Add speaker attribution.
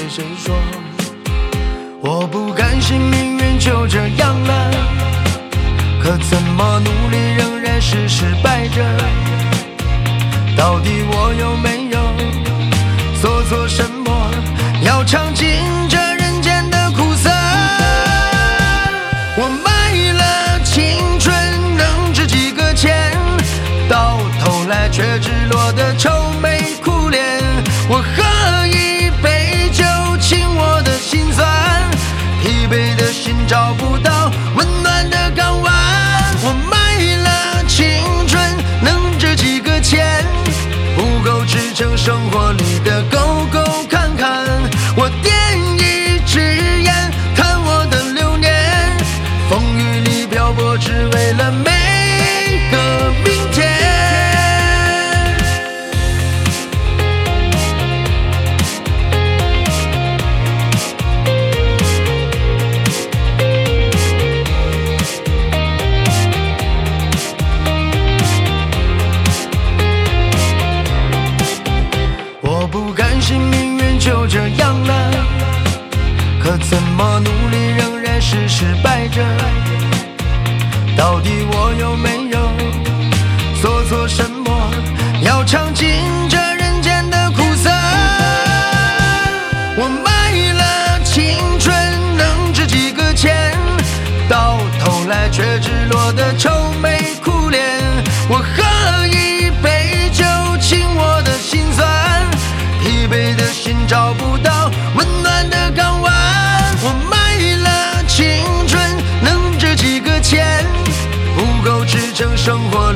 Speaker 1: 谁说？我不甘心命运就这样了，可怎么努力仍然是失败着。到底我有没有做错什么，要尝尽这人间的苦涩？我卖了青春能值几个钱，到头来却只落得愁眉苦脸。我喝一杯酒清我的心酸，疲惫的心找不到温暖的港湾。我卖了青春能值几个钱，不够支撑生活里的沟沟坎坎。我点一支烟，看我的流年，风雨里漂泊，只为了每个明天。我不甘心命运就这样了，可怎么努力仍然是失败着。到底我有没有做错什么，要尝尽这人间的苦涩？我卖了青春能值几个钱，到头来却只落得愁眉苦脸。我喝一杯酒清我的心酸，疲惫的心找不到温暖的港湾。我卖了青春能值几个钱，不够支撑生活